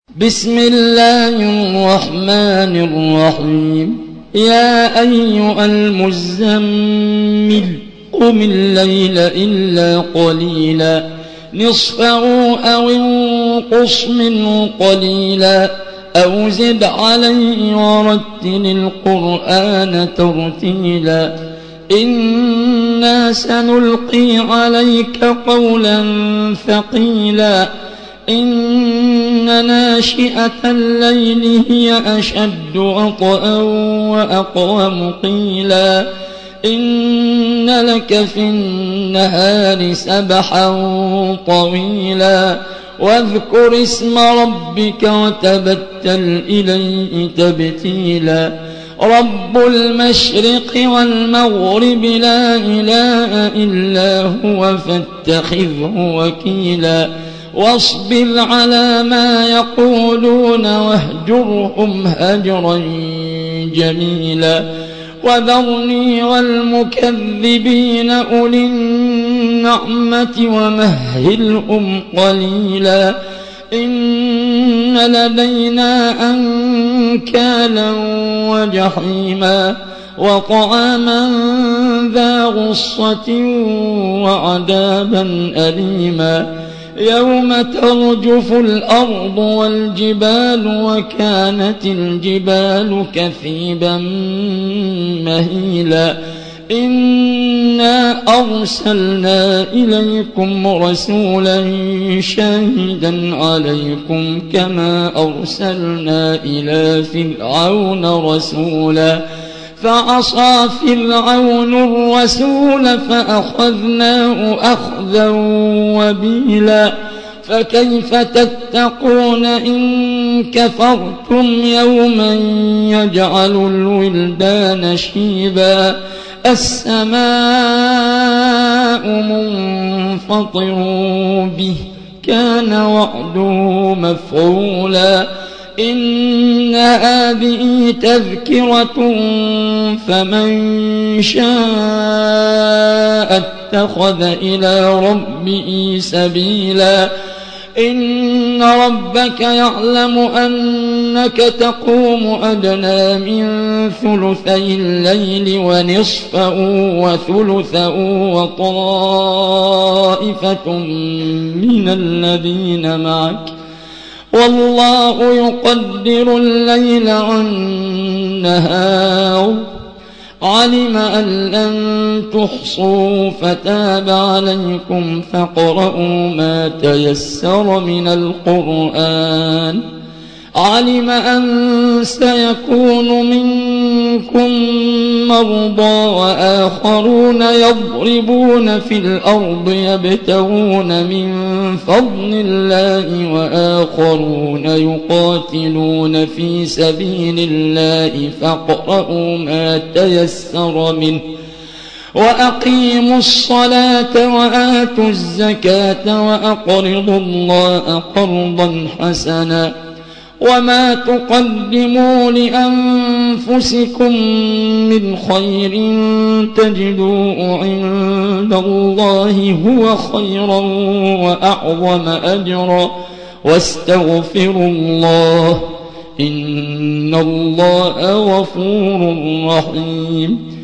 بسم الله الرحمن الرحيم. يا أيها المزمل قم الليل إلا قليلا نصفه أو انقص منه قليلا أو زد عليه ورتل القرآن ترتيلا إنا سنلقي عليك قولا ثقيلا إن ناشئة الليل هي أشد وطئا وأقوم قيلا إن لك في النهار سبحا طويلا واذكر اسم ربك وتبتل إليه تبتيلا رب المشرق والمغرب لا إله إلا هو فاتخذه وكيلا واصبر على ما يقولون واهجرهم هجرا جميلا وذرني والمكذبين أولي النعمة ومهلهم قليلا إن لدينا أنكالا وجحيما وطعاما ذا غصة وعذابا أليما يوم ترجف الأرض والجبال وكانت الجبال كثيبا مهيلا إنا أرسلنا إليكم رسولا شاهدا عليكم كما أرسلنا إلى فرعون رسولا فعصى فرعون الرسول فأخذناه أخذا وبيلا فكيف تتقون إن كفرتم يوما يجعل الولدان شيبا السماء منفطر به كان وعده مفعولا إن هذه تذكرة فمن شاء اتخذ إلى ربه سبيلا إن ربك يعلم أنك تقوم أدنى من ثلثي الليل ونصفه وثلثه وطائفة من الذين معك والله يقدر الليل والنهار علم أن لن تحصوا فتاب عليكم فاقرؤوا ما تيسر من القرآن علم أن سيكون منكم مرضى وآخرون يضربون في الأرض يبتغون من فضل الله وآخرون يقاتلون في سبيل الله فاقرؤوا ما تيسر منه وأقيموا الصلاة وآتوا الزكاة وأقرضوا الله قرضا حسنا وما تقدموا لأنفسكم من خير تجدوه عند الله هو خيرا وأعظم أجرا واستغفروا الله إن الله غفور رحيم